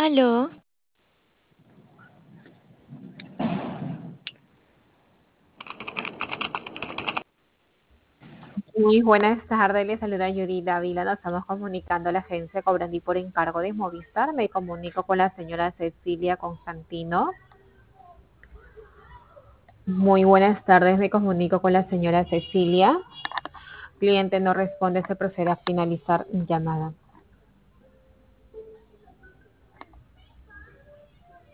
Aló, Muy buenas tardes, le saluda Yuri Dávila. Nos estamos comunicando a la agencia Cobrandí por encargo de Movistar. Me comunico con la señora Cecilia Constantino. Muy buenas tardes, me comunico con la señora Cecilia. Cliente no responde, se procede a finalizar llamada.